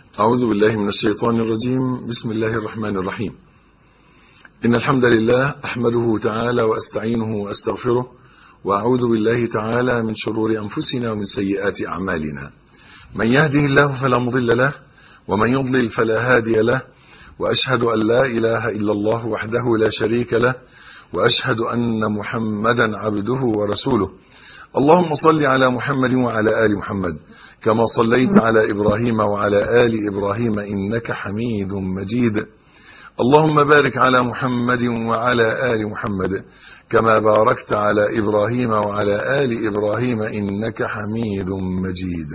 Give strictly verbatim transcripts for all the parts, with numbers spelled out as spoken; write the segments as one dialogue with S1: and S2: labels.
S1: أعوذ بالله من الشيطان الرجيم. بسم الله الرحمن الرحيم. إن الحمد لله أحمده تعالى وأستعينه وأستغفره، وأعوذ بالله تعالى من شرور أنفسنا ومن سيئات أعمالنا. من يهده الله فلا مضل له، ومن يضلل فلا هادي له، وأشهد أن لا إله إلا الله وحده لا شريك له، وأشهد أن محمدا عبده ورسوله. اللهم صل على محمد وعلى آل محمد كما صليت على إبراهيم وعلى آل إبراهيم إنك حميد مجيد. اللهم بارك على محمد وعلى آل محمد كما باركت على إبراهيم وعلى آل إبراهيم إنك حميد مجيد.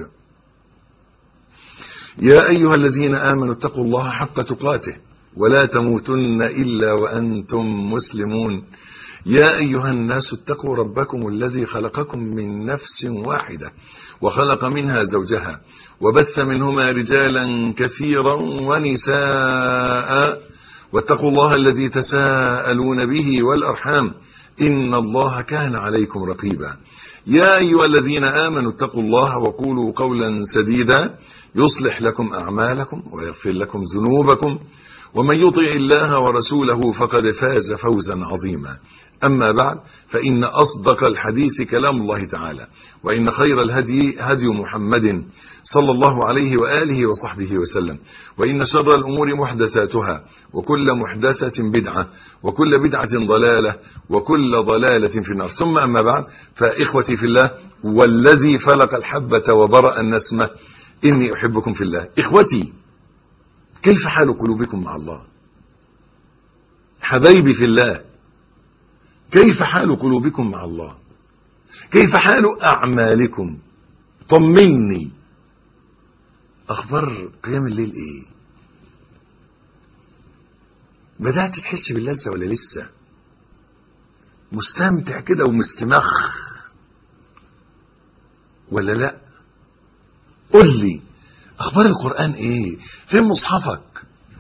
S1: يا أيها الذين آمنوا اتقوا الله حق تقاته ولا تموتن إلا وأنتم مسلمون. يا أيها الناس اتقوا ربكم الذي خلقكم من نفس واحدة وخلق منها زوجها وبث منهما رجالا كثيرا ونساء، واتقوا الله الذي تساءلون به والأرحام إن الله كان عليكم رقيبا. يا أيها الذين آمنوا اتقوا الله وقولوا قولا سديدا يصلح لكم أعمالكم ويغفر لكم ذنوبكم، ومن يطع الله ورسوله فقد فاز فوزا عظيما. أما بعد، فإن أصدق الحديث كلام الله تعالى، وإن خير الهدي هدي محمد صلى الله عليه وآله وصحبه وسلم، وإن شر الأمور محدثاتها، وكل محدثة بدعة، وكل بدعة ضلالة، وكل ضلالة في النار. ثم أما بعد، فإخوتي في الله والذي فلق الحبة وبرأ النسمة إني أحبكم في الله. إخوتي، كيف حال قلوبكم مع الله؟ حبايبي في الله، كيف حال قلوبكم مع الله؟ كيف حال أعمالكم؟ طمني. أخبار قيام الليل إيه؟ بدأت تحس باللذة ولا لسه؟ مستمتع كده ومستمخ ولا لا؟ قل لي أخبار القرآن إيه؟ فين مصحفك؟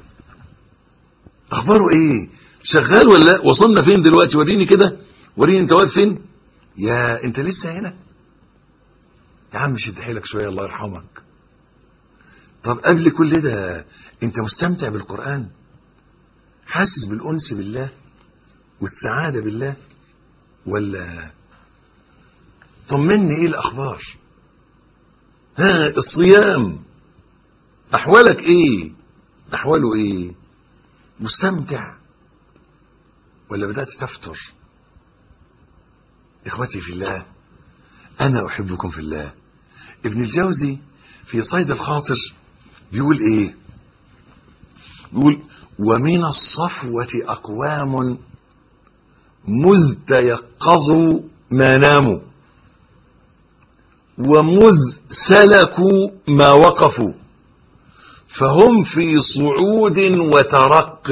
S1: أخباره إيه؟ شغال ولا لا؟ وصلنا فين دلوقتي؟ وريني كده، وريني أنت واقف فين؟ يا أنت لسه هنا؟ يا عم شد حيلك شوية الله يرحمك. طب قبل كل ده أنت مستمتع بالقرآن؟ حاسس بالأنس بالله والسعادة بالله؟ ولا طمني إيه الأخبار؟ ها الصيام أحوالك إيه؟ أحواله إيه؟ مستمتع ولا بدأت تفتر؟ إخوتي في الله، أنا أحبكم في الله. ابن الجوزي في صيد الخاطر بيقول إيه؟ بيقول: ومن الصفوة أقوام مذ تيقظوا ما ناموا، ومذ سلكوا ما وقفوا، فهم في صعود وترق.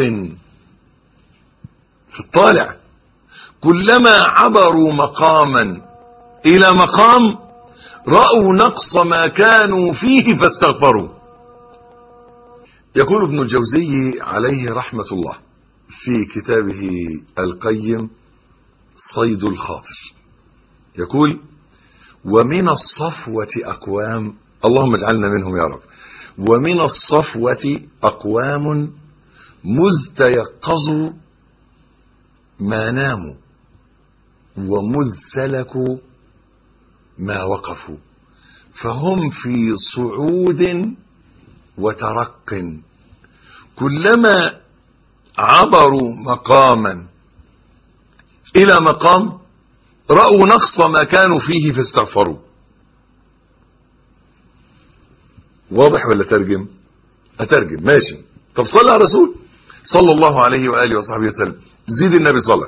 S1: في الطالع كلما عبروا مقاما إلى مقام رأوا نقص ما كانوا فيه فاستغفروا. يقول ابن الجوزي عليه رحمة الله في كتابه القيم صيد الخاطر، يقول: ومن الصفوة أقوام، اللهم اجعلنا منهم يا رب، ومن الصفوة أقوام مذ تيقظوا ما ناموا، ومذ سلكوا ما وقفوا، فهم في صعود وترق، كلما عبروا مقاما إلى مقام رأوا نقص ما كانوا فيه فاستغفروا. واضح ولا ترجم؟ أترجم ماشي. طب صلى على الرسول صلى الله عليه وآله وصحبه وسلم، زيد النبي صلى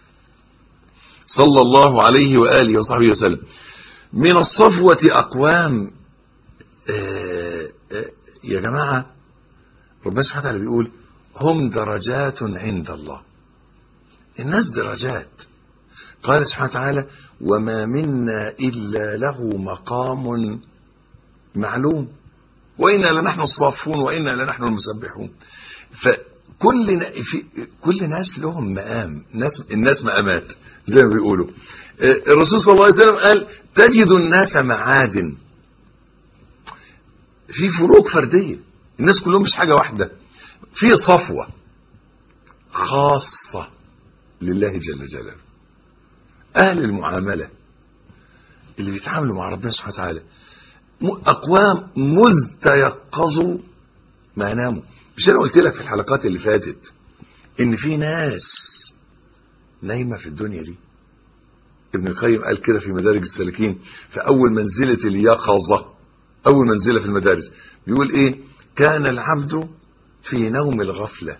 S1: صلى الله عليه وآله وصحبه وسلم. من الصفوة أقوام. آآ آآ يا جماعة، ربنا سبحانه وتعالى بيقول: هم درجات عند الله. الناس درجات. قال سبحانه وتعالى: وما منا إلا له مقام معلوم وإنا لنحن الصافون وإنا لنحن المسبحون. فكل في كل ناس لهم مقام، ناس الناس مقامات زي ما بيقولوا. الرسول صلى الله عليه وسلم قال: تجد الناس معادن. في فروق فردية، الناس كلهم مش حاجة واحدة، في صفوة خاصة لله جل جلاله. أهل المعاملة اللي بيتعاملوا مع ربنا سبحانه وتعالى أقوام مذ تيقظوا ما ناموا. مش أنا قلت لك في الحلقات اللي فاتت إن في ناس نايمة في الدنيا دي؟ ابن القيم قال كده في مدارج السالكين في أول منزلة اليقظة، أول منزلة في المدارج، بيقول إيه؟ كان العبد في نوم الغفلة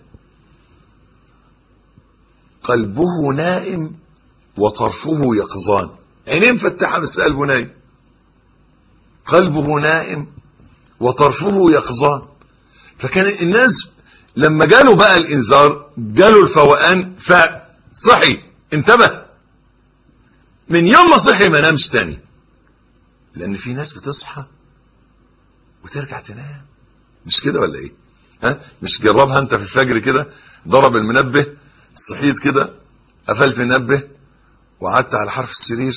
S1: قلبه نائم وطرفه يقظان. عينين فتحة بس قلبه نايم، قلبه نائم وطرفه يقظان. فكان الناس لما جاله بقى الإنذار، جاله الفوقان، فصحي انتبه. من يوم ما صحي ما نامش تاني، لأن في ناس بتصحى وترجع تنام. مش كده ولا ايه؟ ها مش جربها انت في الفجر كده، ضرب المنبه، صحيت كده، قفلت المنبه وقعدت على حرف السرير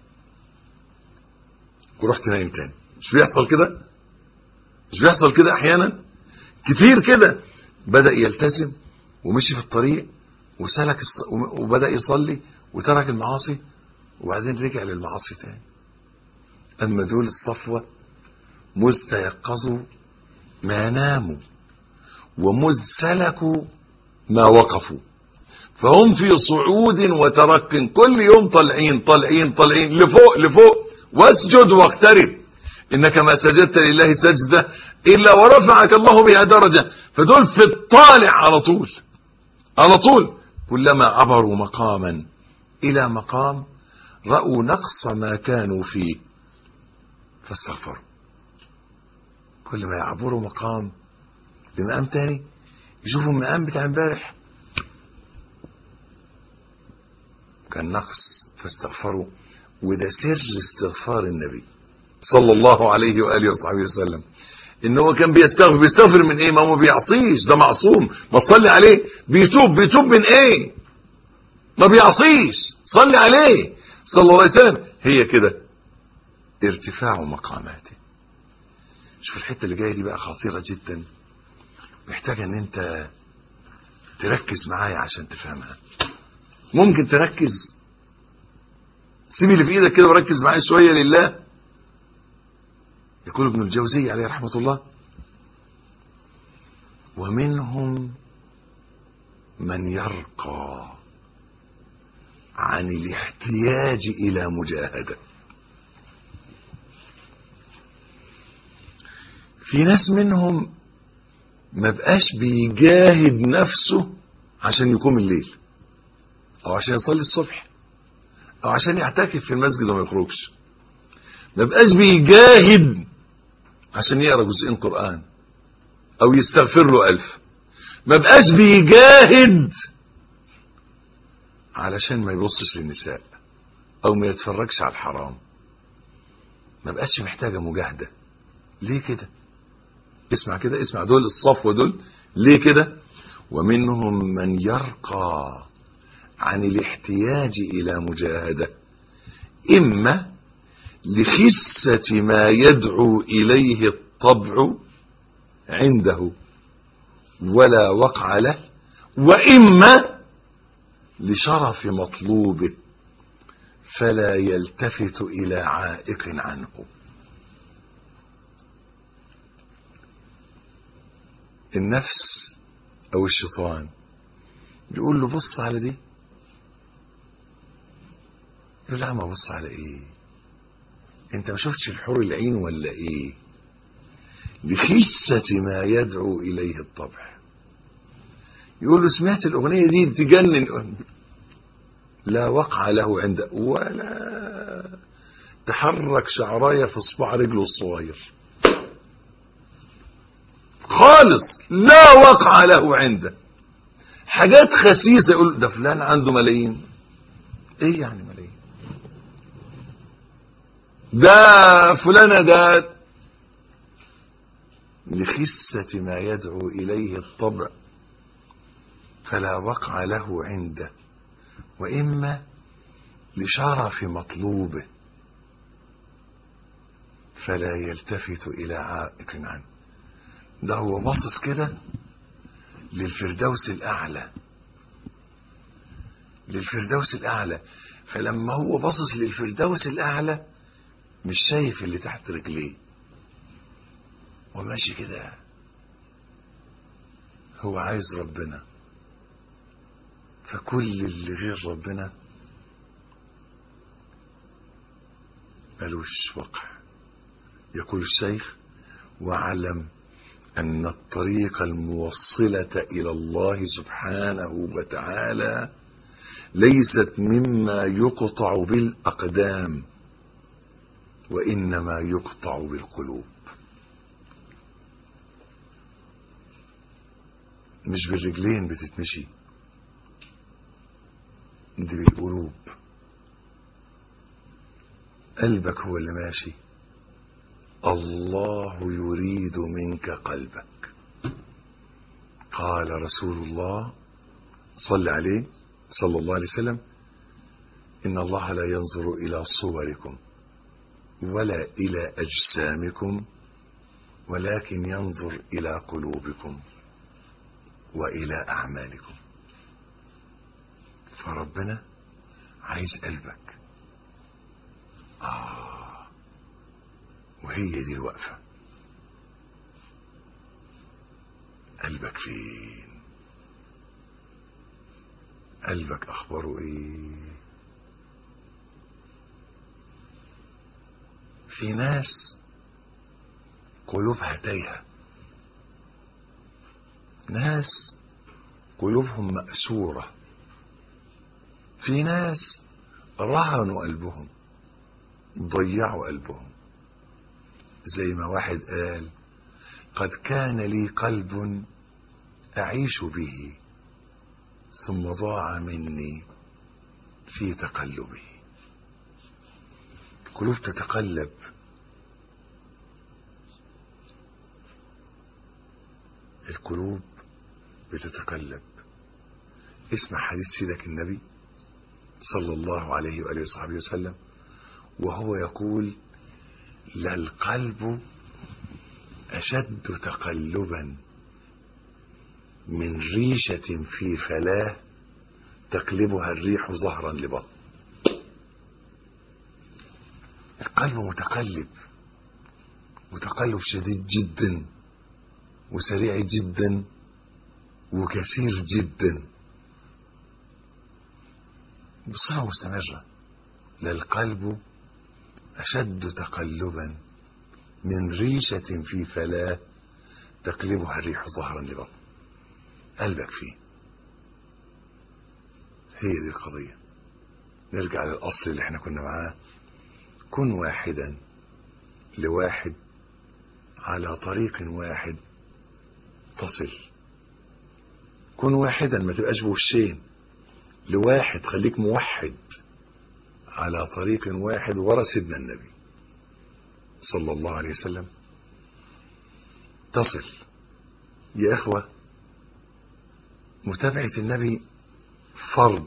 S1: ورحت نايم تاني. مش بيحصل كده؟ مش بيحصل كده احيانا كتير كده؟ بدأ يلتزم ومشي في الطريق وسلك الص... وبدأ يصلي وترك المعاصي وبعدين رجع للمعاصي تاني. اما دول الصفوة مذ تيقظوا ما ناموا ومذ سلكوا ما وقفوا، فهم في صعود وترق، كل يوم طالعين طالعين طالعين لفوق لفوق. واسجد واقترب انك ما سجدت لله سجدة الا ورفعك الله بها درجة. فدول في الطالع على طول على طول. كلما عبروا مقاما الى مقام رأوا نقص ما كانوا فيه فاستغفروا. كل ما يعبروا مقام لمقام تاني يشوفوا المقام بتاع امبارح كان نقص فاستغفروا. وده سر استغفار النبي صلى الله عليه وآله وصحبه وسلم، انه كان بيستغفر. بيستغفر من ايه؟ ما هو بيعصيش، ده معصوم، ما تصلي عليه. بيتوب بيتوب من ايه؟ ما بيعصيش، صلي عليه صلى الله عليه وسلم. هي كده ارتفاع مقاماته. شوف الحتة اللي جاية دي بقى خطيرة جدا، محتاجة ان انت تركز معايا عشان تفهمها. ممكن تركز؟ سيب اللي في ايدك كده وركز معايا شوية لله. يقول ابن الجوزي عليه رحمة الله: ومنهم من يرقى عن الاحتياج الى مجاهدة. في ناس منهم ما بقاش بيجاهد نفسه عشان يقوم الليل، او عشان يصلي الصبح، او عشان يعتكف في المسجد وما يخرجش. ما بقاش بيجاهد عشان يقرأ جزئين قرآن او يستغفر له ألف. ما بقاش بيجاهد علشان ما يبصش للنساء او ما يتفرجش على الحرام. ما بقاش محتاجة مجاهدة. ليه كده؟ اسمع كده، اسمع دول الصفوة دول ليه كده. ومنهم من يرقى عن الاحتياج الى مجاهدة، اما لخسة ما يدعو اليه الطبع عنده ولا وقع له، واما لشرف مطلوبه فلا يلتفت الى عائق عنه. النفس او الشيطان بيقول له بص على دي، يقول لا ما بص على ايه، انت ما شفتش الحور العين ولا ايه؟ لخسة ما يدعو اليه الطبع. يقول له سمعت الاغنية دي تجنن، لا وقع له عنده ولا تحرك شعرايه في صباع رجله الصغير خالص، لا وقع له عنده. حاجات خسيسة يقول ده فلان عنده ملايين. ايه يعني ملايين؟ ده فلانة ده. لخسة ما يدعو إليه الطبع فلا وقع له عنده، وإما لشرف مطلوبه فلا يلتفت إلى عائق عنه. ده هو باصص كده للفردوس الأعلى، للفردوس الأعلى. فلما هو باصص للفردوس الأعلى مش شايف اللي تحت رجليه وماشي كده. هو عايز ربنا، فكل اللي غير ربنا ملوش وقع. يقول الشيخ: واعلم أن الطريق الموصلة إلى الله سبحانه وتعالى ليست مما يقطع بالأقدام، وإنما يقطع بالقلوب. مش بالرجلين بتتمشي، دي بالقلوب. قلبك هو اللي ماشي. الله يريد منك قلبك. قال رسول الله صلى عليه صلى الله عليه وسلم: إن الله لا ينظر إلى صوركم ولا إلى أجسامكم ولكن ينظر إلى قلوبكم وإلى أعمالكم. فربنا عايز قلبك. آه وهي دي الوقفة. قلبك فين؟ قلبك أخباره إيه؟ في ناس قلوبها تايهة، ناس قلوبهم مأسورة، في ناس رهنوا قلبهم، ضيعوا قلبهم. زي ما واحد قال: قد كان لي قلب أعيش به ثم ضاع مني في تقلبه. القلوب تتقلب. القلوب بتتقلب. اسمع حديث سيدك النبي صلى الله عليه وآله وصحبه وسلم وهو يقول: للقلب أشد تقلبا من ريشة في فلاة تقلبها الريح ظهرا لبطن. القلب متقلب، متقلب شديد جدا وسريع جدا وكثير جدا بصفة مستمرة. للقلب أشد تقلبا من ريشة في فلاة تقلبها الريح ظهرا لبطن. قلبك فيه. هي دي القضية. نرجع للأصل اللي احنا كنا معاه: كن واحدا لواحد على طريق واحد تصل. كن واحدا، ما تبقاش بوشين. لواحد، خليك موحد على طريق واحد ورا سيدنا النبي صلى الله عليه وسلم تصل. يا إخوة، متابعة النبي فرض.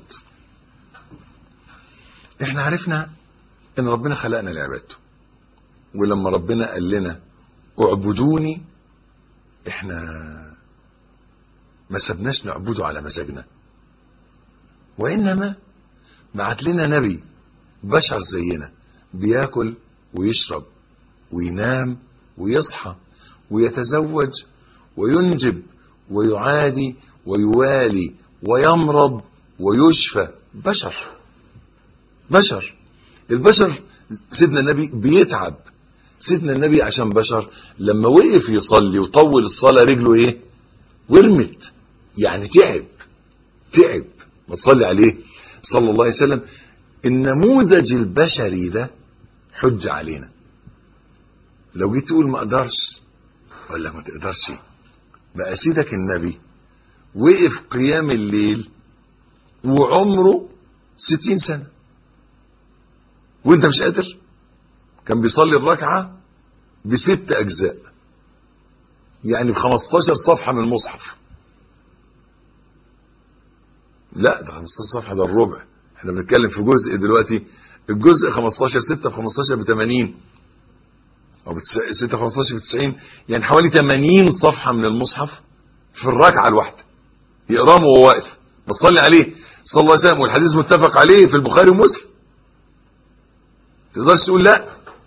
S1: احنا عرفنا ان ربنا خلقنا لعبادته، ولما ربنا قال لنا اعبدوني احنا ما سبناش نعبده على مزاجنا، وانما بعت لنا نبي بشر زينا بياكل ويشرب وينام ويصحى ويتزوج وينجب ويعادي ويوالي ويمرض ويشفى. بشر بشر البشر. سيدنا النبي بيتعب. سيدنا النبي عشان بشر لما وقف يصلي وطول الصلاة رجله ايه؟ ورمت. يعني تعب تعب. ما تصلي عليه صلى الله عليه وسلم. النموذج البشري ده حج علينا. لو جيت تقول ما اقدرش، ولا ما تقدرش، بقى سيدك النبي وقف قيام الليل وعمره ستين سنة وانت مش قادر. كان بيصلي الركعة بست اجزاء، يعني بخمستاشر صفحة من المصحف. لا، ده خمستاشر صفحة ده الربع. احنا بنتكلم في جزء دلوقتي. الجزء خمستاشر ستة بخمستاشر بتمانين. او ستة خمستاشر في تسعين، يعني حوالي ثمانين صفحة من المصحف في الركعة الواحدة يقرأهم وهو واقف. بتصلي عليه صلى الله عليه وسلم، والحديث متفق عليه في البخاري ومسلم، تقدرش تقول لا.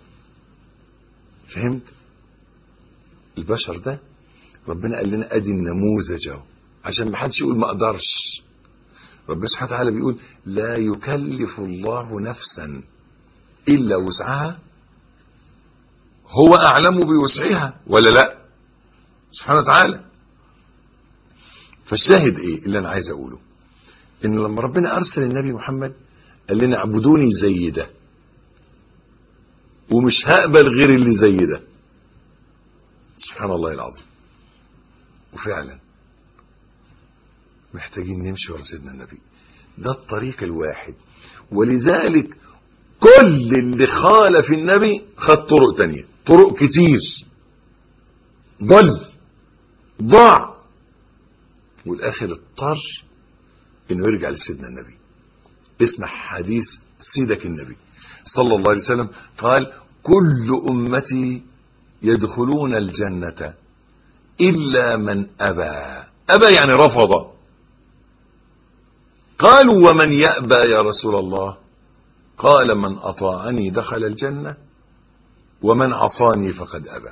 S1: فهمت؟ البشر ده ربنا قال لنا ادي النموذج اهو، عشان ما حدش يقول ما اقدرش. ربنا سبحانه وتعالى بيقول لا يكلف الله نفسا الا وسعها، هو اعلم بوسعها ولا لا سبحانه وتعالى. فالشاهد ايه اللي انا عايز اقوله؟ ان لما ربنا ارسل النبي محمد قال لنا اعبدوني زي ده، ومش هقبل غير اللي زي ده. سبحان الله العظيم. وفعلا محتاجين نمشي ورا سيدنا النبي، ده الطريق الواحد. ولذلك كل اللي خالف النبي خد طرق تانية، طرق كتير، ضل ضاع، والاخر اضطر انه يرجع لسيدنا النبي. اسمع حديث سيدك النبي صلى الله عليه وسلم، قال كل امتي يدخلون الجنة الا من ابى. ابى يعني رفض. قالوا ومن يأبى يا رسول الله؟ قال من اطاعني دخل الجنة ومن عصاني فقد ابى.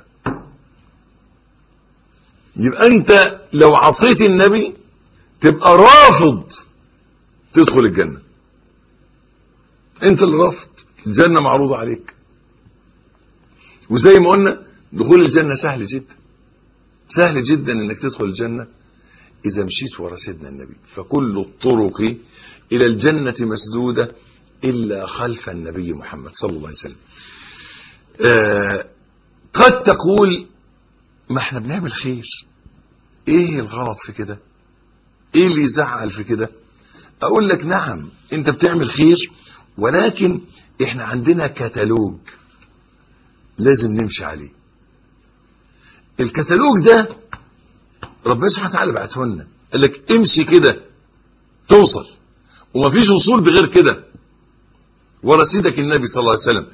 S1: يبقى انت لو عصيت النبي تبقى رافض تدخل الجنة، انت اللي رافض، الجنة معروضة عليك. وزي ما قلنا دخول الجنة سهل جدا، سهل جدا انك تدخل الجنة اذا مشيت ورا سيدنا النبي. فكل الطرق الى الجنة مسدودة الا خلف النبي محمد صلى الله عليه وسلم. آه قد تقول ما احنا بنعمل خير، ايه الغلط في كده؟ ايه اللي يزعل في كده؟ اقول لك نعم انت بتعمل خير، ولكن احنا عندنا كتالوج لازم نمشي عليه. الكتالوج ده ربنا سبحانه وتعالى بعته لنا، قال لك امشي كده توصل، ومفيش وصول بغير كده ورا سيدك النبي صلى الله عليه وسلم.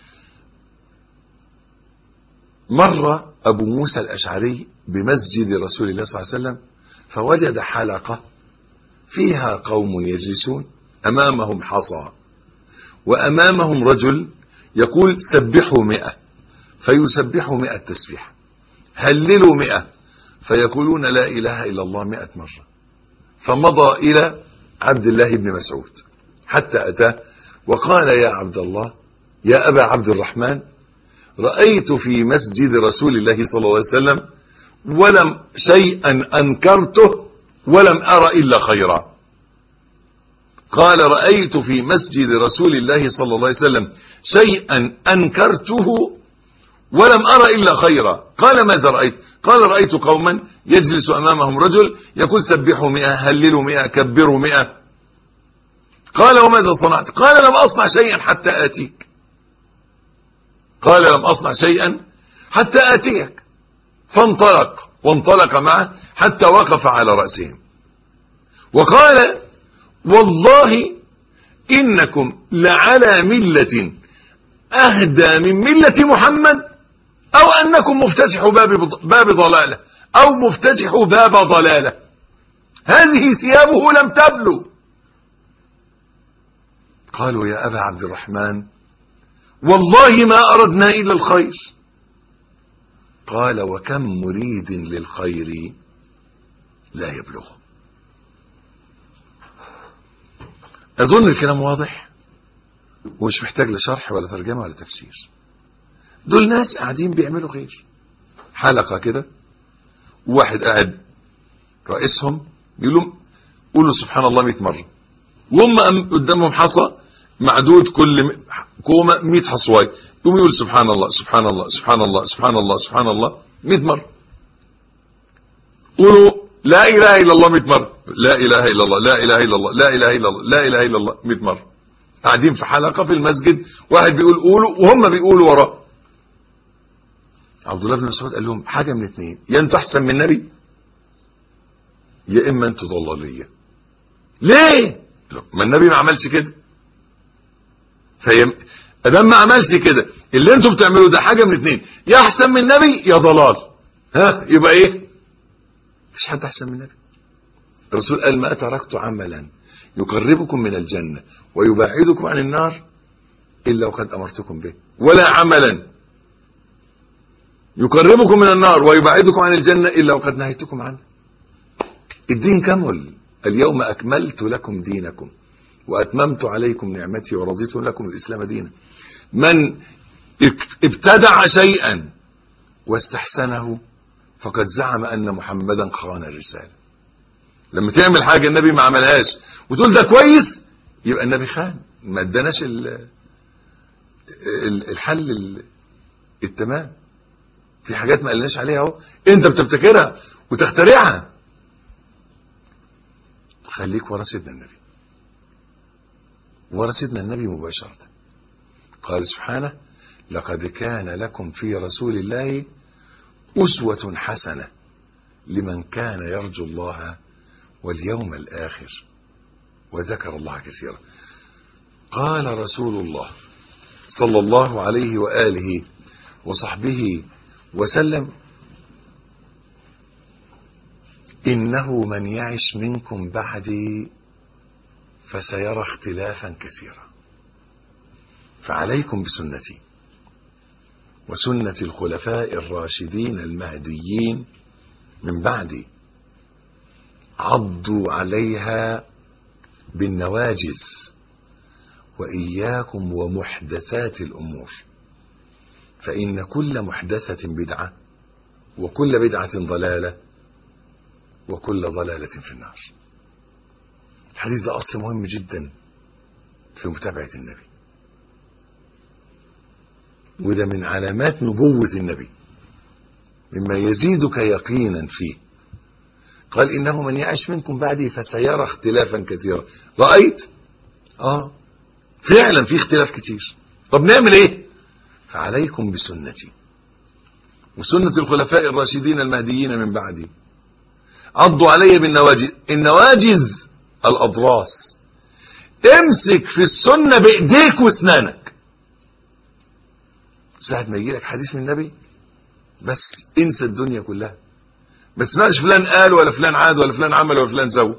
S1: مر ابو موسى الاشعري بمسجد رسول الله صلى الله عليه وسلم، فوجد حلقة فيها قوم يجلسون، امامهم حصى وامامهم رجل يقول سبحوا مئة، فيسبحوا مئة تسبيح، هللوا مئة، فيقولون لا اله الا الله مئة مرة. فمضى الى عبد الله بن مسعود حتى اتاه وقال يا عبد الله يا ابا عبد الرحمن، رأيت في مسجد رسول الله صلى الله عليه وسلم ولم شيئا أنكرته ولم أرى إلا خيرا. قال رأيت في مسجد رسول الله صلى الله عليه وسلم شيئا أنكرته ولم أرى إلا خيرا. قال ماذا رأيت؟ قال رأيت قوما يجلس أمامهم رجل يقول سبحوا مئة، هللوا مئة، كبروا مئة. قال وماذا صنعت؟ قال لم أصنع شيئا حتى آتيك. قال لم أصنع شيئا حتى آتيك. فانطلق وانطلق معه حتى وقف على رأسهم وقال والله إنكم لعلى ملة أهدى من ملة محمد، أو أنكم مفتتحوا باب, باب ضلالة أو مفتتحوا باب ضلالة، هذه ثيابه لم تبلو. قالوا يا أبا عبد الرحمن والله ما أردنا إلا الخير. قال وكم مريد للخير لا يبلغ. أظن الكلام واضح ومش محتاج لشرح ولا ترجمة ولا تفسير. دول ناس قاعدين بيعملوا خير، حلقة كده، واحد قاعد رئيسهم بيقول لهم قولوا سبحان الله مئة مرة، وهم قدامهم حصى معدود كل كومة مئة حصواي، يقوم يقول سبحان الله سبحان الله سبحان الله سبحان الله سبحان الله مئة مرة. قولوا لا إله إلا الله مئة مرة، لا إله إلا الله لا إله إلا الله لا إله إلا الله لا إله إلا الله مئة مرة. قاعدين في حلقة في المسجد، واحد بيقول قولوا وهم بيقولوا وراه. عبد الله بن مسعود قال لهم حاجة من اثنين، يا انتوا أحسن من النبي يا إما انتوا ضلالية. ليه؟ ما النبي ما عملش كده. فيم ادام ما عملش كده اللي انتم بتعملوه ده حاجه من اتنين، يا احسن من النبي يا ضلال. ها يبقى ايه؟ مفيش حد احسن من النبي. الرسول قال ما تركت عملا يقربكم من الجنه ويبعدكم عن النار الا وقد امرتكم به، ولا عملا يقربكم من النار ويبعدكم عن الجنه الا وقد نهيتكم عنه. الدين كمل. اليوم اكملت لكم دينكم واتممت عليكم نعمتي ورضيت لكم الاسلام دينا. من ابتدع شيئا واستحسنه فقد زعم ان محمدا خان الرساله. لما تعمل حاجه النبي ما عملهاش وتقول ده كويس يبقى النبي خان، ما اداناش الحل التمام. في حاجات ما قلناش عليها اهو انت بتبتكرها وتخترعها. خليك ورا سيدنا النبي، ورا سيدنا النبي مباشرة. قال سبحانه لقد كان لكم في رسول الله أسوة حسنة لمن كان يرجو الله واليوم الآخر وذكر الله كثيرا. قال رسول الله صلى الله عليه وآله وصحبه وسلم إنه من يعش منكم بعدي فسيرى اختلافا كثيرا فعليكم بسنتي وسنة الخلفاء الراشدين المهديين من بعدي عضوا عليها بالنواجذ وإياكم ومحدثات الأمور فإن كل محدثة بدعة وكل بدعة ضلالة وكل ضلالة في النار. الحديث ده أصل مهم جدا في متابعة النبي، وده من علامات نبوة النبي مما يزيدك يقينا فيه. قال إنه من يعش منكم بعدي فسيرى اختلافا كثيرا. رأيت؟ آه فعلا في اختلاف كتير. طب نعمل ايه؟ فعليكم بسنتي وسنة الخلفاء الراشدين المهديين من بعدي عضوا علي بالنواجذ. النواجذ الأضراس. امسك في السنة بإيديك واسنانك. ساعة ما يجي لك حديث من النبي بس انسى الدنيا كلها، ما تسمعش فلان قال ولا فلان عاد ولا فلان عمل ولا فلان سوى.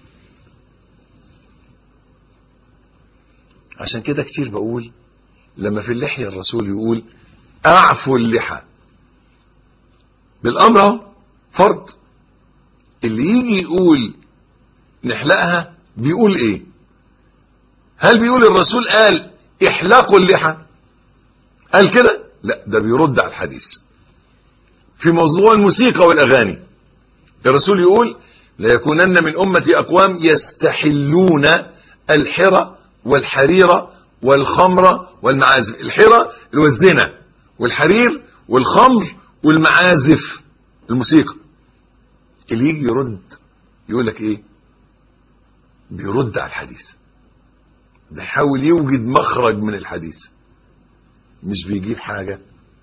S1: عشان كده كتير بقول لما في اللحية الرسول يقول اعفوا اللحى بالامر اهو فرض. اللي يجي يقول نحلقها بيقول ايه؟ هل بيقول الرسول قال احلقوا اللحى قال كده؟ لا، ده بيرد على الحديث. في موضوع الموسيقى والاغاني الرسول يقول لا يكونن من امتي اقوام يستحلون الحرى والحريرة والخمر والمعازف. الحرى اللي هو الزنا، والحرير والخمر والمعازف الموسيقى. اللي يجي يرد يقول لك ايه؟ بيرد على الحديث، بيحاول يوجد مخرج من الحديث، مش بيجيب حاجة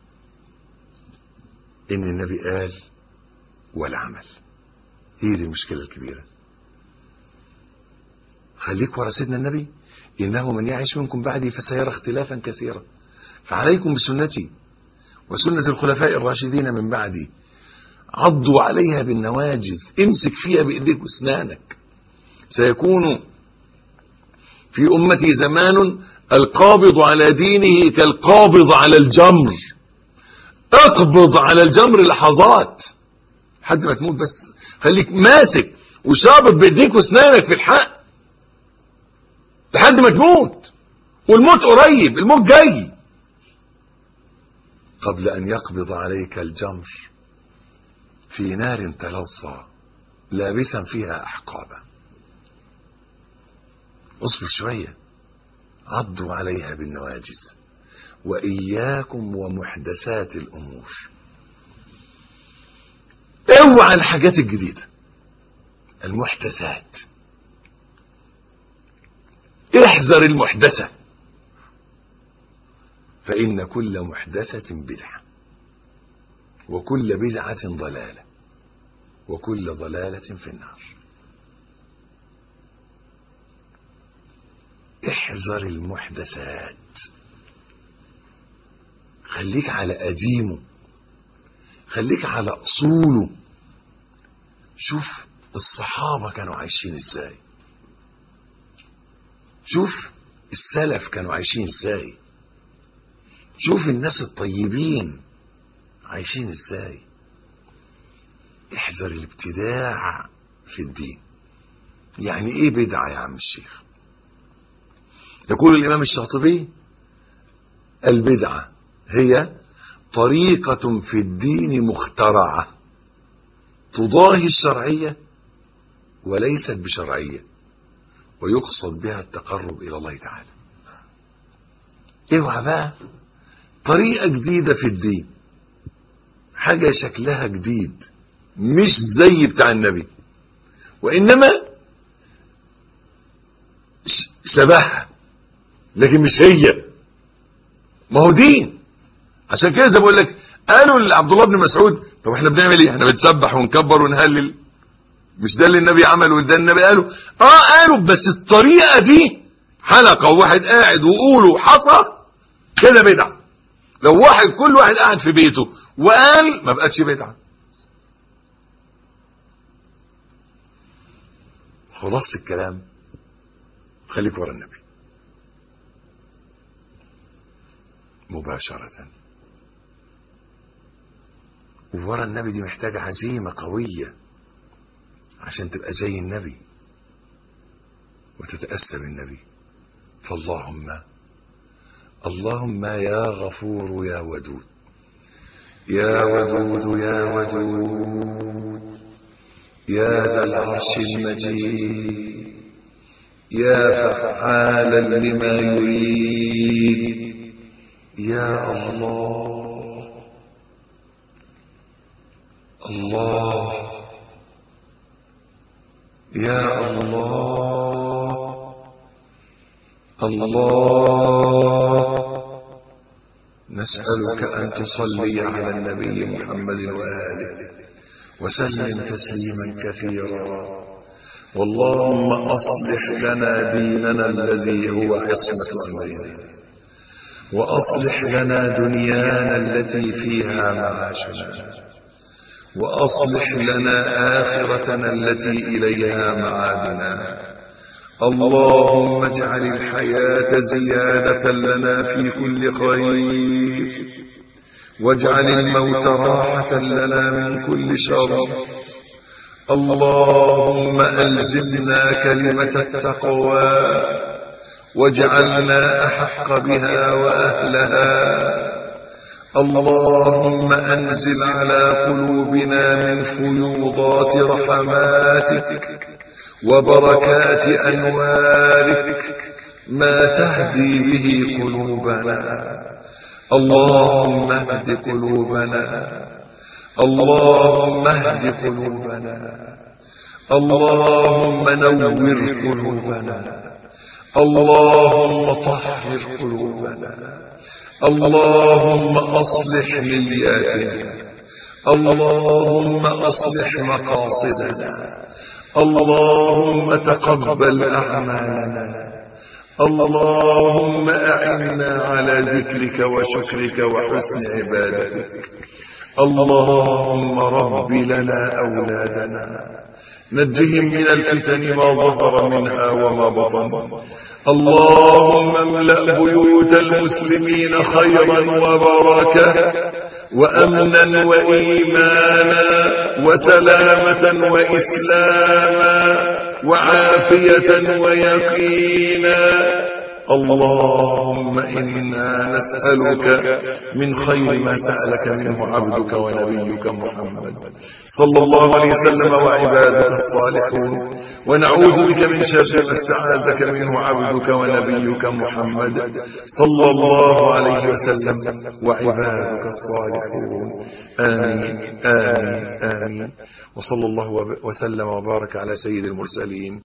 S1: ان النبي قال ولا عمل. هي دي المشكلة الكبيرة. خليك ورا سيدنا النبي. إنه من يعيش منكم بعدي فسيرى اختلافا كثيرا فعليكم بسنتي وسنة الخلفاء الراشدين من بعدي عضوا عليها بالنواجذ. امسك فيها بإيديك واسنانك. سيكون في أمتي زمان القابض على دينه كالقابض على الجمر. اقبض على الجمر لحظات لحد ما تموت، بس خليك ماسك وشابط بإيديك واسنانك في الحق لحد ما تموت. والموت قريب، الموت جاي. قبل أن يقبض عليك الجمر في نار تلظى لابسا فيها أحقابا. اصبر شوية. عضوا عليها بالنواجذ وإياكم ومحدثات الأمور. اوعى الحاجات الجديدة المحدثات. احذر المحدثة فإن كل محدثة بدعة وكل بدعة ضلالة وكل ضلالة في النار. احذر المحدثات. خليك على قديمه، خليك على أصوله. شوف الصحابة كانوا عايشين ازاي، شوف السلف كانوا عايشين ازاي، شوف الناس الطيبين عايشين ازاي. احذر الابتداع في الدين. يعني ايه بدعة يا عم الشيخ؟ يقول الإمام الشاطبي: البدعة هي طريقة في الدين مخترعة تضاهي الشرعية وليست بشرعية، ويقصد بها التقرب إلى الله تعالى. اوعى بقى طريقة جديدة في الدين، حاجة شكلها جديد مش زي بتاع النبي، وإنما شبهها لكن مش هي. ما هو دين. عشان كده زي بقول لك، قالوا لعبد الله بن مسعود: طب احنا بنعمل ايه؟ احنا بنسبح ونكبر ونهلل، مش ده اللي النبي عمله وده النبي قاله؟ اه قالوا، بس الطريقه دي حلقه وواحد قاعد وقوله حصى كده بدعه. لو واحد كل واحد قاعد في بيته وقال ما بقتش بدعه. خلاص الكلام، خليك ورا النبي مباشرة. وورا النبي دي محتاجة عزيمة قوية عشان تبقى زي النبي وتتأسى بالنبي. فاللهم اللهم يا غفور يا ودود، يا ودود يا ودود، يا ذا العرش المجيد، يا فعالا لما يريد، يا الله الله يا الله الله. نسألك أن تصلي على النبي محمد وآله وسلم تسليما كثيرا. واللهم أصلح لنا ديننا الذي هو عصمة أمرنا، وأصلح لنا دنيانا التي فيها معاشنا، وأصلح لنا آخرتنا التي إليها معادنا. اللهم اجعل الحياة زيادة لنا في كل خير، واجعل الموت راحة لنا من كل شر. اللهم ألزمنا كلمة التقوى واجعلنا أحق بها وأهلها. اللهم أنزل على قلوبنا من فيوضات رحماتك وبركات أنوارك ما تهدي به قلوبنا. اللهم اهد قلوبنا، اللهم اهد قلوبنا، اللهم نور قلوبنا، اللهم طهر قلوبنا، اللهم أصلح نياتنا، اللهم أصلح مقاصدنا، اللهم تقبل أعمالنا، اللهم أعنا على ذكرك وشكرك وحسن عبادتك. اللهم رب لنا أولادنا، نجهم من الفتن ما ظهر منها وما بطن. اللهم املأ بيوت المسلمين خيرا وبركة وأمنا وإيمانا وسلامة وإسلاما وعافية ويقينا. اللهم إنا نسألك من خير ما سألك منه عبدك ونبيك محمد صلى الله عليه وسلم وعبادك الصالحون، ونعوذ بك من شر ما استعاذك منه عبدك ونبيك محمد صلى الله عليه وسلم وعبادك الصالحون. آمين آمين آمين. وصلى الله وسلم وبارك على سيد المرسلين.